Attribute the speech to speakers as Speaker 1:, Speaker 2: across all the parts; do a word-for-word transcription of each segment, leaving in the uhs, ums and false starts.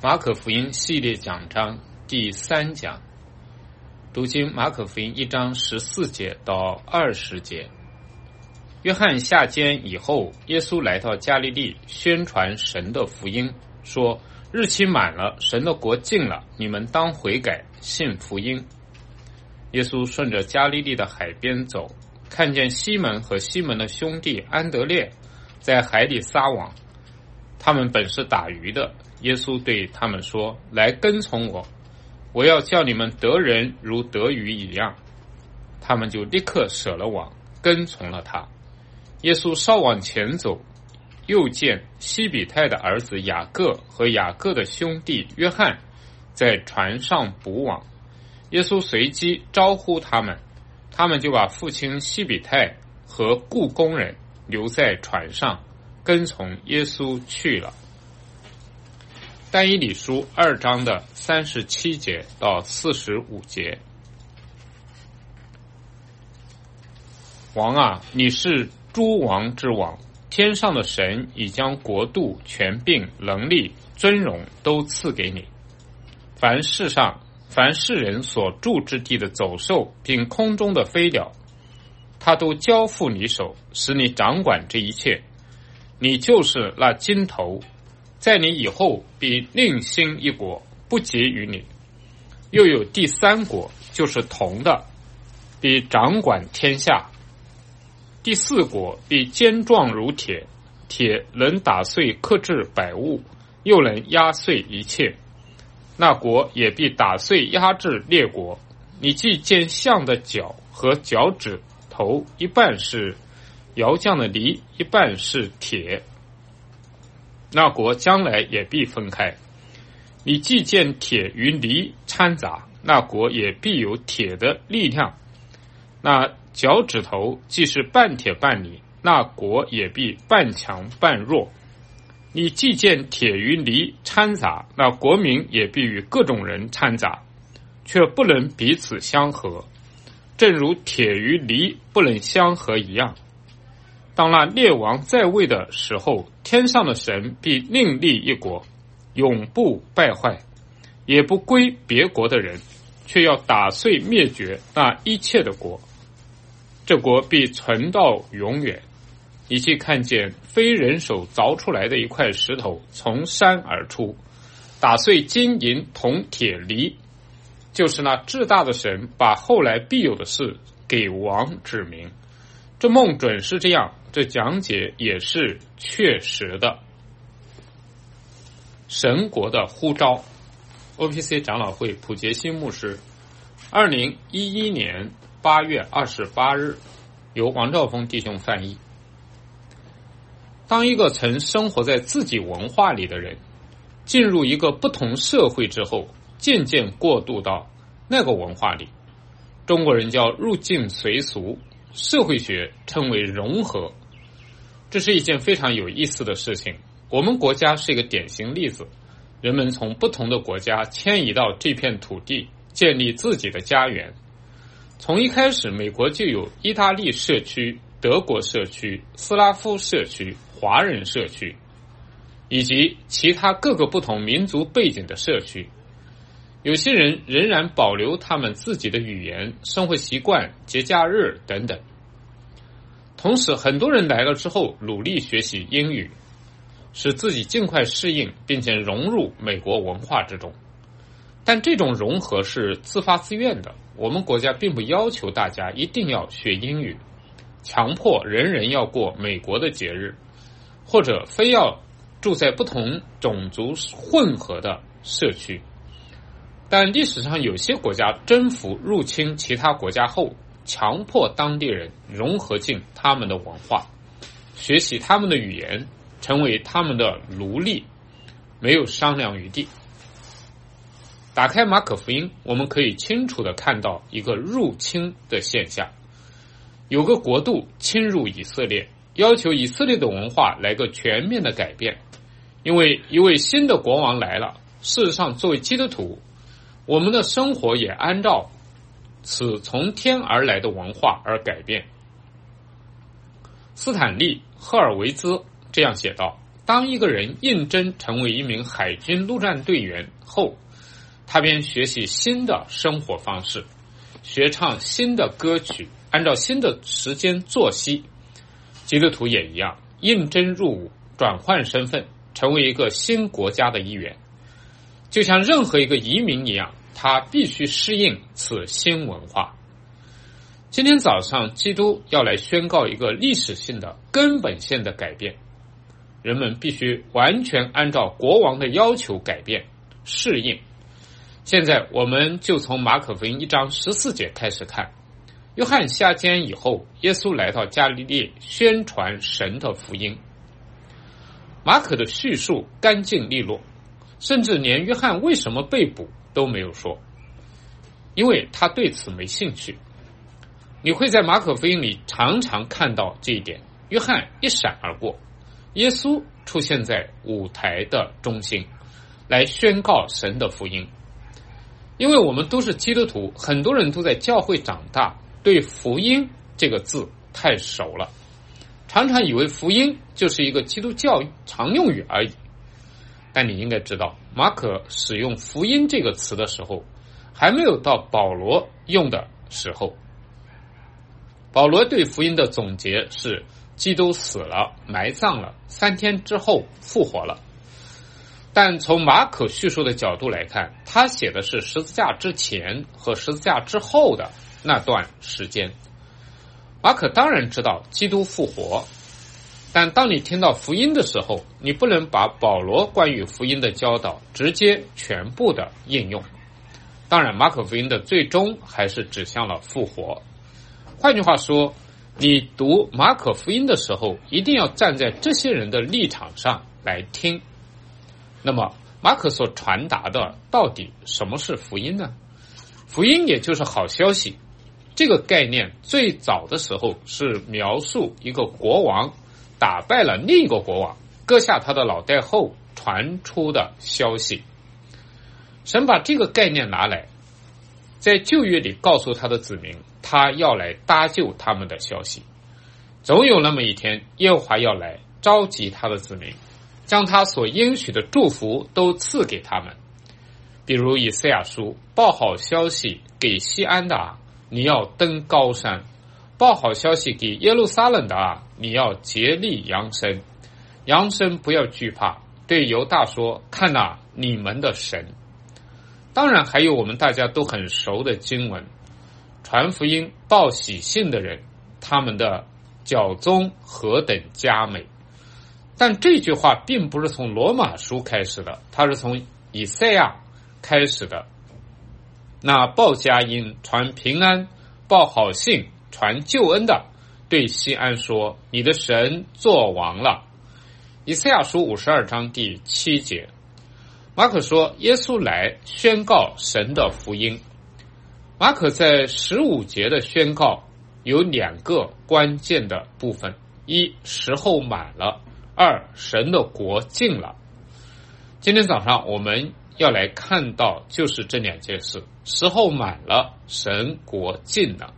Speaker 1: 马可福音系列讲章第三讲，读经马可福音一章十四节到二十节。约翰下监以后，耶稣来到加利利，宣传神的福音，说：日期满了，神的国近了，你们当悔改，信福音。耶稣顺着加利利的海边走，看见西门和西门的兄弟安德烈在海里撒网，他们本是打鱼的。耶稣对他们说：来跟从我，我要叫你们得人如得鱼一样。他们就立刻舍了网，跟从了他。耶稣稍往前走，又见西比泰的儿子雅各和雅各的兄弟约翰在船上捕网。耶稣随即招呼他们，他们就把父亲西比泰和雇工人留在船上，跟从耶稣去了。但以理书二章的三十七节到四十五节。王啊，你是诸王之王，天上的神已将国度、权柄、能力、尊荣都赐给你。凡世上凡世人所住之地的走兽，并空中的飞鸟，他都交付你手，使你掌管这一切。你就是那金头，在你以后必另兴一国，不及于你。又有第三国，就是铜的，必掌管天下。第四国必坚壮如铁，铁能打碎克制百物，又能压碎一切。那国也必打碎压制列国。你既见象的脚和脚趾头，一半是窑匠的泥，一半是铁，那国将来也必分开。你既见铁与泥掺杂，那国也必有铁的力量。那脚趾头既是半铁半泥，那国也必半强半弱。你既见铁与泥掺杂，那国民也必与各种人掺杂，却不能彼此相合，正如铁与泥不能相合一样。当那列王在位的时候，天上的神必另立一国，永不败坏，也不归别国的人，却要打碎灭绝那一切的国。这国必存到永远。你既看见非人手凿出来的一块石头从山而出，打碎金银铜铁泥，就是那至大的神把后来必有的事给王指明。这梦准是这样，这讲解也是确实的。神国的呼召。 O P C 长老会普杰新牧师二零一一年八月二十八日，由王兆峰弟兄翻译。当一个曾生活在自己文化里的人进入一个不同社会之后，渐渐过渡到那个文化里，中国人叫入境随俗，社会学称为融合。这是一件非常有意思的事情。我们国家是一个典型例子，人们从不同的国家迁移到这片土地，建立自己的家园。从一开始，美国就有意大利社区、德国社区、斯拉夫社区、华人社区，以及其他各个不同民族背景的社区。有些人仍然保留他们自己的语言、生活习惯、节假日等等。同时，很多人来了之后努力学习英语，使自己尽快适应并且融入美国文化之中。但这种融合是自发自愿的，我们国家并不要求大家一定要学英语，强迫人人要过美国的节日，或者非要住在不同种族混合的社区。但历史上有些国家征服入侵其他国家后，强迫当地人融合进他们的文化，学习他们的语言，成为他们的奴隶，没有商量余地。打开马可福音，我们可以清楚地看到一个入侵的现象。有个国度侵入以色列，要求以色列的文化来个全面的改变。因为一位新的国王来了，事实上作为基督徒，我们的生活也按照此从天而来的文化而改变。斯坦利·赫尔维兹这样写道： 当一个人应征成为一名海军陆战队员后，他便学习新的生活方式，学唱新的歌曲，按照新的时间作息。基督徒也一样，应征入伍，转换身份，成为一个新国家的一员。就像任何一个移民一样，他必须适应此新文化。今天早上，基督要来宣告一个历史性的、根本性的改变，人们必须完全按照国王的要求改变、适应。现在我们就从马可福音一章十四节开始看。约翰下监以后，耶稣来到加利利宣传神的福音。马可的叙述干净利落，甚至连约翰为什么被捕都没有说，因为他对此没兴趣。你会在马可福音里常常看到这一点，约翰一闪而过，耶稣出现在舞台的中心，来宣告神的福音。因为我们都是基督徒，很多人都在教会长大，对福音这个字太熟了，常常以为福音就是一个基督教常用语而已。但你应该知道，马可使用福音这个词的时候，还没有到保罗用的时候。保罗对福音的总结是基督死了，埋葬了，三天之后复活了。但从马可叙述的角度来看，他写的是十字架之前和十字架之后的那段时间。马可当然知道基督复活，但当你听到福音的时候，你不能把保罗关于福音的教导直接全部的应用。当然，马可福音的最终还是指向了复活。换句话说，你读马可福音的时候，一定要站在这些人的立场上来听。那么，马可所传达的到底什么是福音呢？福音也就是好消息。这个概念最早的时候是描述一个国王打败了另一个国王，割下他的脑袋后传出的消息。神把这个概念拿来，在旧约里告诉他的子民，他要来搭救他们的消息。总有那么一天，耶和华要来召集他的子民，将他所应许的祝福都赐给他们。比如以赛亚书，报好消息给西安的啊，你要登高山；报好消息给耶路撒冷的啊，你要竭力扬声。扬声不要惧怕，对犹大说，看哪，你们的神。当然还有我们大家都很熟的经文，传福音报喜信的人，他们的脚踪何等佳美。但这句话并不是从罗马书开始的，它是从以赛亚开始的。那报佳音、传平安、报好信、传救恩的，对西安说，你的神作王了。以赛亚书五十二章第七节。马可说，耶稣来宣告神的福音。马可在十五节的宣告有两个关键的部分：一，时候满了；二，神的国近了。今天早上我们要来看到就是这两件事：时候满了，神国近了。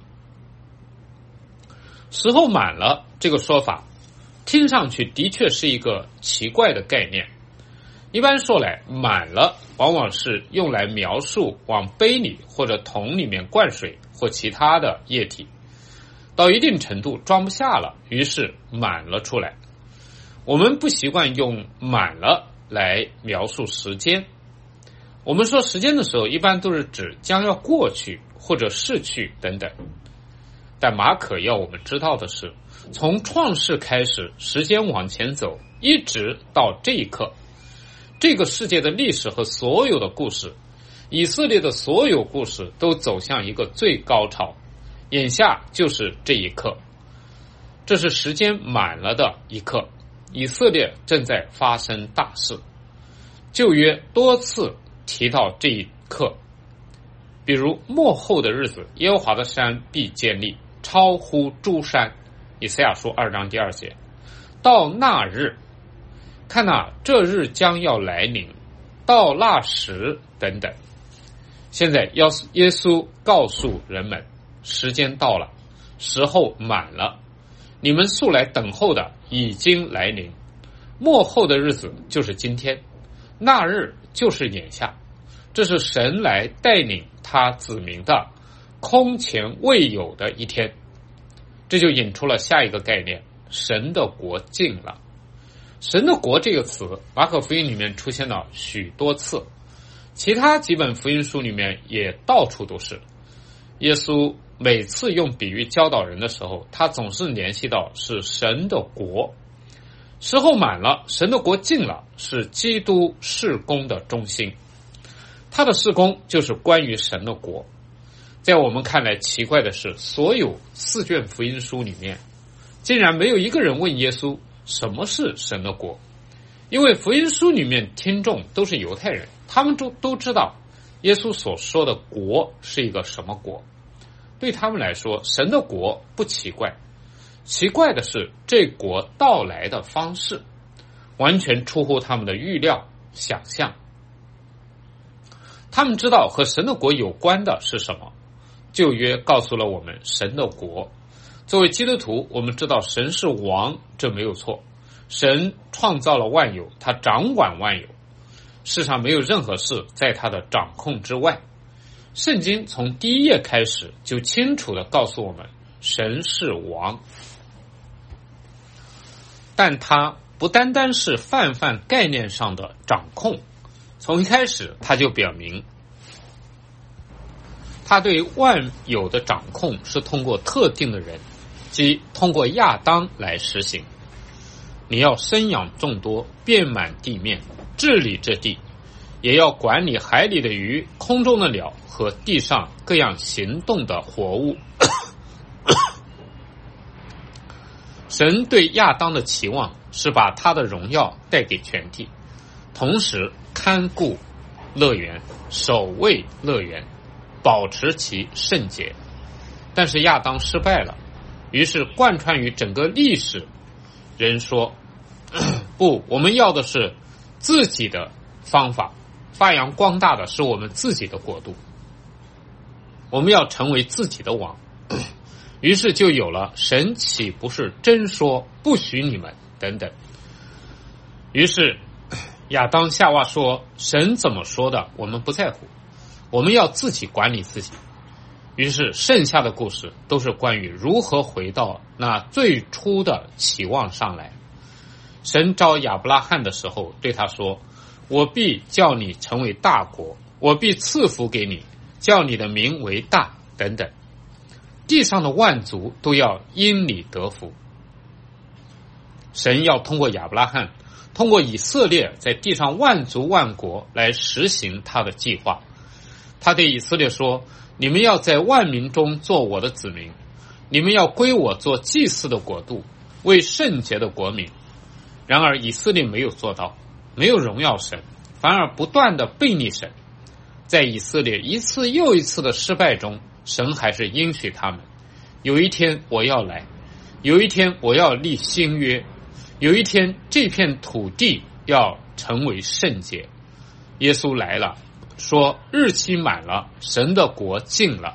Speaker 1: 时候满了这个说法听上去的确是一个奇怪的概念。一般说来，满了往往是用来描述往杯里或者桶里面灌水或其他的液体，到一定程度装不下了，于是满了出来。我们不习惯用满了来描述时间。我们说时间的时候，一般都是指将要过去或者逝去等等。但马可要我们知道的是，从创世开始，时间往前走，一直到这一刻，这个世界的历史和所有的故事，以色列的所有故事都走向一个最高潮，眼下就是这一刻。这是时间满了的一刻，以色列正在发生大事。旧约多次提到这一刻，比如末后的日子，耶和华的山必建立，超乎诸山，以赛亚书二章第二节。到那日，看哪，这日将要来临，到那时等等。现在耶稣告诉人们，时间到了，时候满了，你们素来等候的已经来临。 末后的日子就是今天，那日就是眼下，这是神来带领他子民的空前未有的一天。这就引出了下一个概念，神的国近了。神的国这个词，马可福音里面出现了许多次，其他几本福音书里面也到处都是。耶稣每次用比喻教导人的时候，他总是联系到是神的国。时候满了，神的国近了，是基督事工的中心。他的事工就是关于神的国。在我们看来奇怪的是，所有四卷福音书里面，竟然没有一个人问耶稣什么是神的国。因为福音书里面听众都是犹太人，他们都都知道耶稣所说的国是一个什么国。对他们来说，神的国不奇怪，奇怪的是这国到来的方式完全出乎他们的预料想象。他们知道和神的国有关的是什么，旧约告诉了我们神的国。作为基督徒，我们知道神是王，这没有错。神创造了万有，他掌管万有，世上没有任何事在他的掌控之外。圣经从第一页开始就清楚地告诉我们，神是王，但他不单单是泛泛概念上的掌控，从一开始他就表明，他对万有的掌控是通过特定的人，即通过亚当来实行。你要生养众多，遍满地面，治理这地，也要管理海里的鱼，空中的鸟和地上各样行动的活物。神对亚当的期望是把他的荣耀带给全体，同时看顾乐园，守卫乐园，保持其圣洁。但是亚当失败了，于是贯穿于整个历史，人说不，我们要的是自己的方法，发扬光大的是我们自己的国度，我们要成为自己的王。于是就有了神岂不是真说不许你们等等。于是亚当夏娃说，神怎么说的我们不在乎，我们要自己管理自己。于是剩下的故事都是关于如何回到那最初的期望上来。神召亚伯拉罕的时候对他说，我必叫你成为大国，我必赐福给你，叫你的名为大等等，地上的万族都要因你得福。神要通过亚伯拉罕，通过以色列，在地上万族万国来实行他的计划。他对以色列说，你们要在万民中做我的子民，你们要归我做祭祀的国度，为圣洁的国民。然而以色列没有做到，没有荣耀神，反而不断的背逆神。在以色列一次又一次的失败中，神还是应许他们，有一天我要来，有一天我要立新约，有一天这片土地要成为圣洁。耶稣来了，说日期满了，神的国近了。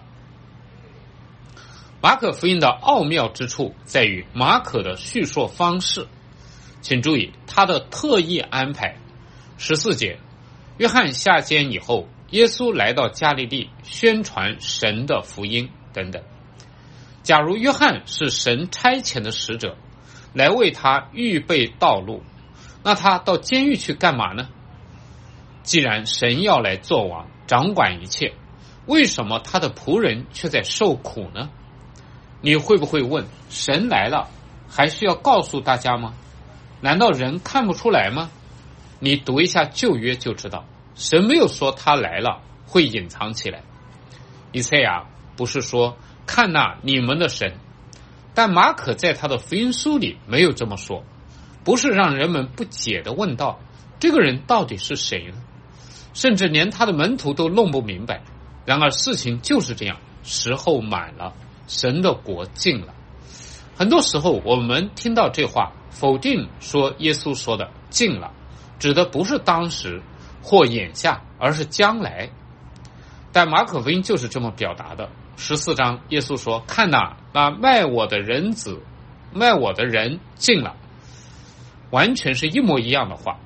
Speaker 1: 马可福音的奥妙之处在于马可的叙述方式，请注意他的特意安排。十四节，约翰下监以后，耶稣来到加利利，宣传神的福音等等。假如约翰是神差遣的使者，来为他预备道路，那他到监狱去干嘛呢？既然神要来做王，掌管一切，为什么他的仆人却在受苦呢？你会不会问，神来了还需要告诉大家吗？难道人看不出来吗？你读一下旧约就知道，神没有说他来了会隐藏起来。以赛亚不是说看那你们的神，但马可在他的福音书里没有这么说，不是让人们不解地问道，这个人到底是谁呢？甚至连他的门徒都弄不明白。然而事情就是这样，时候满了，神的国近了。很多时候我们听到这话，否定说耶稣说的近了，指的不是当时或眼下，而是将来。但马可福音就是这么表达的。十四章耶稣说，看哪，那卖我的人子卖我的人近了。 完全是一模一样的话。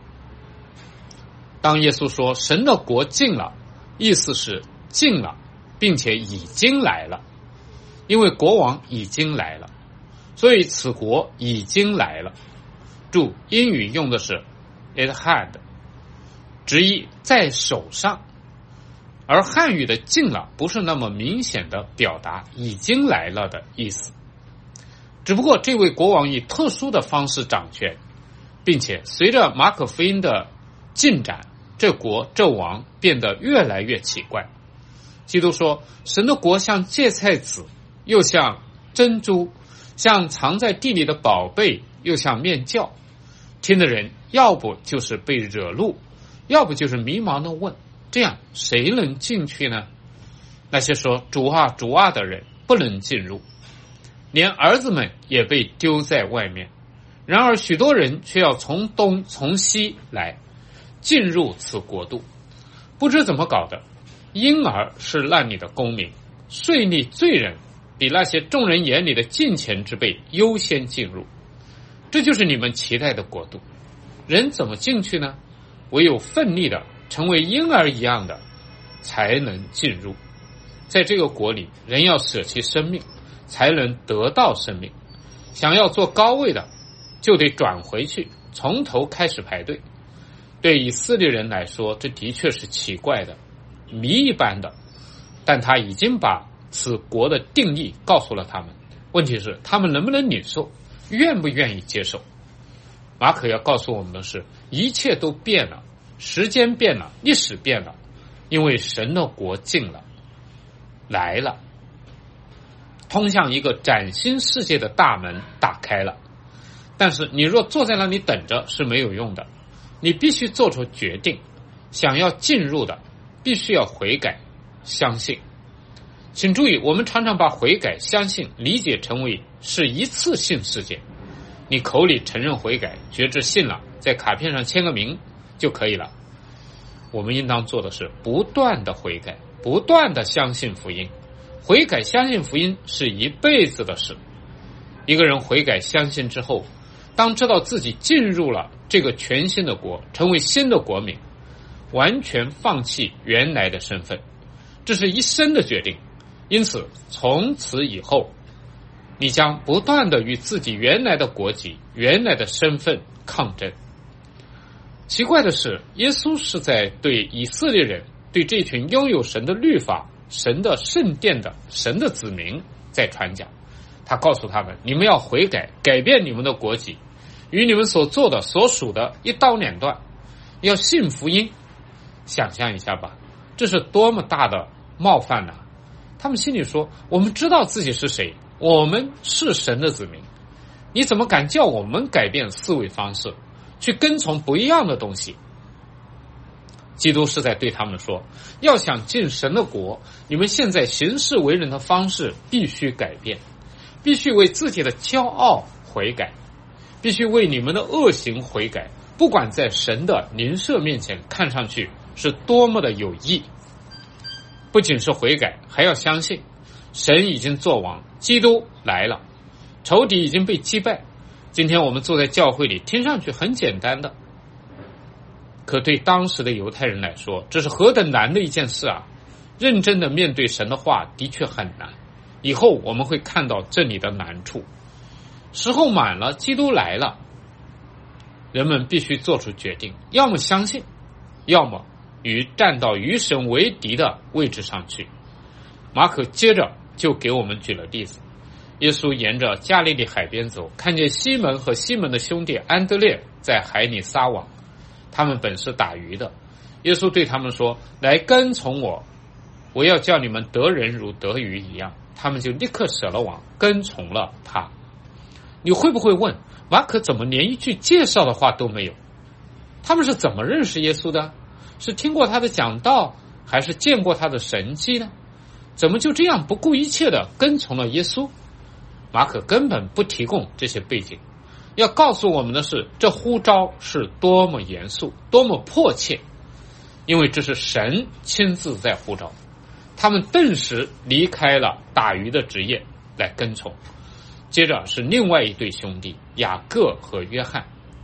Speaker 1: 当耶稣说神的国近了，意思是近了，并且已经来了，因为国王已经来了，所以此国已经来了。注，英语用的是 it had， 直译在手上，而汉语的近了不是那么明显的表达已经来了的意思。只不过这位国王以特殊的方式掌权，并且随着马可福音的进展，这国这王变得越来越奇怪。基督说神的国像芥菜籽，又像珍珠，像藏在地里的宝贝，又像面酵。听的人要不就是被惹怒，要不就是迷茫的问，这样谁能进去呢？那些说主啊主啊的人不能进入，连儿子们也被丢在外面。然而许多人却要从东从西来，进入此国度。不知怎么搞的，婴儿是那里的公民，税吏罪人比那些众人眼里的近前之辈优先进入。这就是你们期待的国度。人怎么进去呢？唯有奋力的成为婴儿一样的才能进入。在这个国里，人要舍弃生命才能得到生命。想要做高位的，就得转回去，从头开始排队。对以色列人来说，这的确是奇怪的，谜一般的，但他已经把此国的定义告诉了他们。问题是他们能不能领受，愿不愿意接受。马可要告诉我们的是，一切都变了，时间变了，历史变了，因为神的国近了，来了，通向一个崭新世界的大门打开了。但是你若坐在那里等着是没有用的，你必须做出决定，想要进入的必须要悔改相信。请注意，我们常常把悔改相信理解成为是一次性事件，你口里承认悔改，觉知信了，在卡片上签个名就可以了。我们应当做的是不断的悔改，不断的相信福音。悔改相信福音是一辈子的事。一个人悔改相信之后，当知道自己进入了这个全新的国，成为新的国民，完全放弃原来的身份，这是一生的决定。因此从此以后，你将不断的与自己原来的国籍、原来的身份抗争。奇怪的是，耶稣是在对以色列人，对这群拥有神的律法、神的圣殿的神的子民在传讲。他告诉他们，你们要悔改，改变你们的国籍，与你们所做的所属的一刀两断，要信福音。想象一下吧，这是多么大的冒犯啊！他们心里说，我们知道自己是谁，我们是神的子民，你怎么敢叫我们改变思维方式，去跟从不一样的东西？基督是在对他们说，要想进神的国，你们现在行事为人的方式必须改变，必须为自己的骄傲悔改，必须为你们的恶行悔改，不管在神的邻舍面前看上去是多么的有益。不仅是悔改，还要相信神已经作王，基督来了，仇敌已经被击败。今天我们坐在教会里，听上去很简单的，可对当时的犹太人来说，这是何等难的一件事啊！认真的面对神的话的确很难，以后我们会看到这里的难处。时候满了，基督来了，人们必须做出决定，要么相信，要么与站到与神为敌的位置上去。马可接着就给我们举了例子，耶稣沿着加利利海边走，看见西门和西门的兄弟安德烈在海里撒网，他们本是打鱼的。耶稣对他们说，来跟从我，我要叫你们得人如得鱼一样。他们就立刻舍了网，跟从了他。你会不会问，马可怎么连一句介绍的话都没有？他们是怎么认识耶稣的？是听过他的讲道，还是见过他的神迹呢？怎么就这样不顾一切的跟从了耶稣？马可根本不提供这些背景，要告诉我们的是，这呼召是多么严肃，多么迫切，因为这是神亲自在呼召。他们顿时离开了打鱼的职业来跟从。接着是另外一对兄弟雅各和约翰，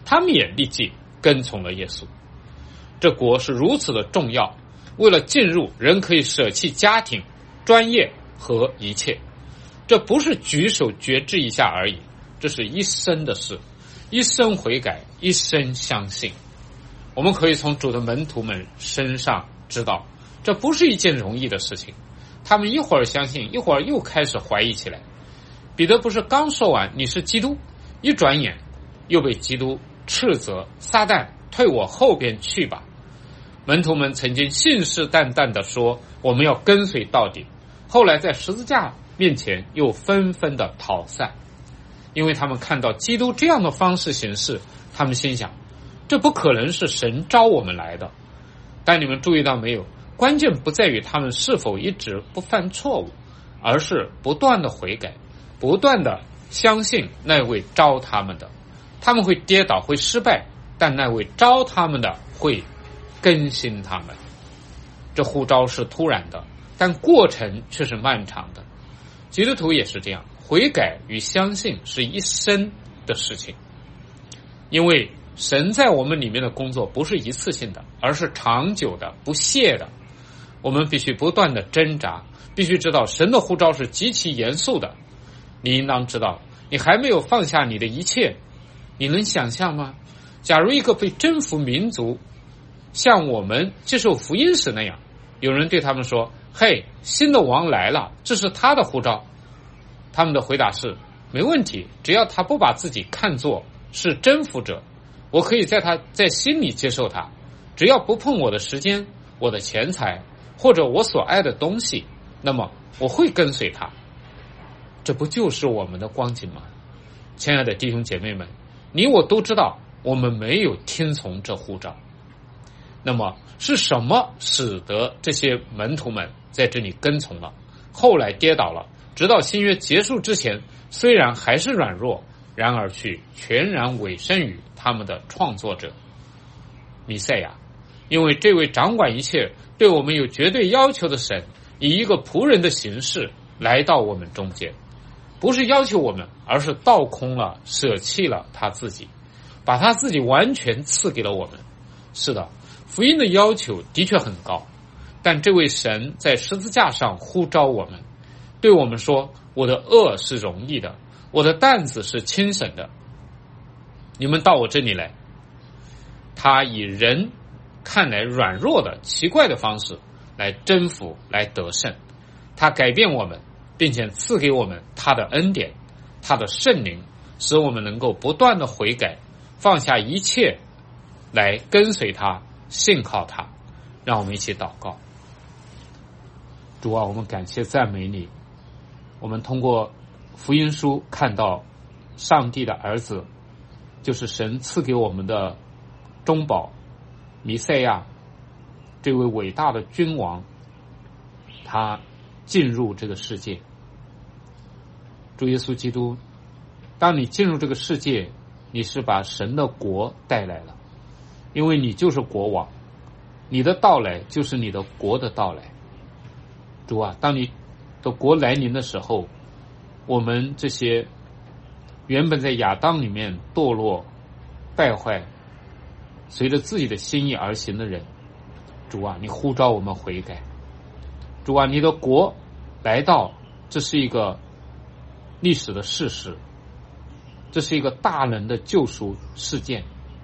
Speaker 1: 他们也立即跟从了耶稣。这国是如此的重要，为了进入，人可以舍弃家庭、专业和一切。这不是举手决志一下而已，这是一生的事，一生悔改，一生相信。我们可以从主的门徒们身上知道，这不是一件容易的事情。他们一会儿相信，一会儿又开始怀疑起来。彼得不是刚说完你是基督，一转眼又被基督斥责，撒旦退我后边去吧。门徒们曾经信誓旦旦地说我们要跟随到底，后来在十字架面前又纷纷的逃散，因为他们看到基督这样的方式行事，他们心想这不可能是神召我们来的。但你们注意到没有，关键不在于他们是否一直不犯错误，而是不断的悔改，不断的相信那位召他们的。他们会跌倒，会失败，但那位召他们的会更新他们。这呼召是突然的，但过程却是漫长的。基督徒也是这样，悔改与相信是一生的事情。因为神在我们里面的工作不是一次性的，而是长久的、不懈的。我们必须不断的挣扎，必须知道神的呼召是极其严肃的。你应当知道，你还没有放下你的一切。你能想象吗？假如一个被征服民族像我们接受福音时那样，有人对他们说，嘿，新的王来了，这是他的呼召。他们的回答是，没问题，只要他不把自己看作是征服者，我可以在他在心里接受他，只要不碰我的时间、我的钱财或者我所爱的东西，那么我会跟随他。这不就是我们的光景吗？亲爱的弟兄姐妹们，你我都知道我们没有听从这呼召。那么是什么使得这些门徒们在这里跟从了，后来跌倒了，直到新约结束之前，虽然还是软弱，然而去全然委身于他们的创作者弥赛亚。因为这位掌管一切、对我们有绝对要求的神，以一个仆人的形式来到我们中间，不是要求我们，而是倒空了，舍弃了他自己，把他自己完全赐给了我们。是的，福音的要求的确很高，但这位神在十字架上呼召我们，对我们说，我的恶是容易的，我的担子是轻省的，你们到我这里来。他以人看来软弱的奇怪的方式来征服，来得胜。他改变我们，并且赐给我们他的恩典，他的圣灵，使我们能够不断的悔改，放下一切来跟随他，信靠他。让我们一起祷告。主啊，我们感谢赞美你，我们通过福音书看到上帝的儿子就是神赐给我们的中保弥赛亚，这位伟大的君王，他进入这个世界。主耶稣基督，当你进入这个世界，你是把神的国带来了，因为你就是国王，你的到来就是你的国的到来。主啊，当你的国来临的时候，我们这些原本在亚当里面堕落败坏，随着自己的心意而行的人，主啊，你呼召我们悔改。主啊，你的国来到，这是一个历史的事实，这是一个大能的救赎事件。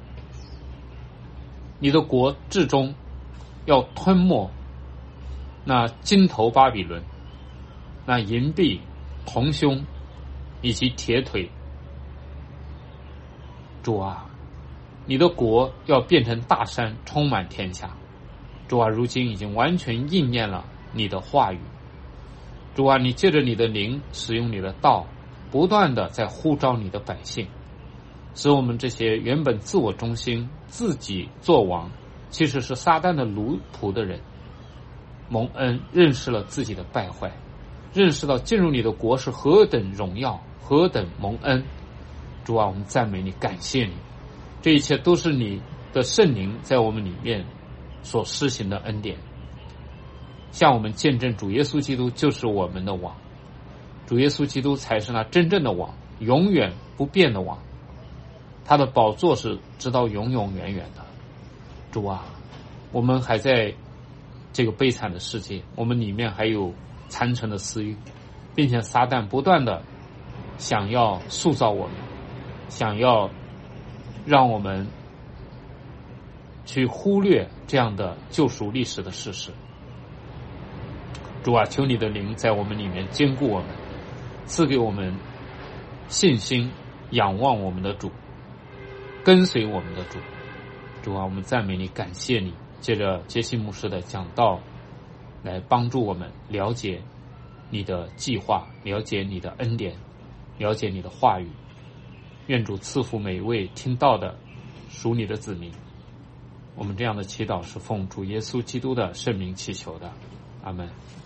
Speaker 1: 你的国至终要吞没那金头巴比伦，那银臂、铜胸以及铁腿。主啊，你的国要变成大山，充满天下。主啊，如今已经完全应验了你的话语。主啊，你借着你的灵，使用你的道，不断的在呼召你的百姓，使我们这些原本自我中心、自己做王，其实是撒旦的奴仆的人，蒙恩认识了自己的败坏，认识到进入你的国是何等荣耀，何等蒙恩。主啊，我们赞美你，感谢你，这一切都是你的圣灵在我们里面所施行的恩典，向我们见证主耶稣基督就是我们的王，主耶稣基督才是那真正的王，永远不变的王。 他的宝座是直到永永远远的。主啊，我们还在这个悲惨的世界，我们里面还有残存的私欲，并且撒旦不断的想要塑造我们，想要让我们去忽略这样的救赎历史的事实。主啊，求你的灵在我们里面坚固我们，赐给我们信心，仰望我们的主，跟随我们的主。主啊，我们赞美你，感谢你，借着杰西牧师的讲道来帮助我们了解你的计划，了解你的恩典，了解你的话语。愿主赐福每一位听到的属你的子民。我们这样的祈祷是奉主耶稣基督的圣名祈求的，阿们。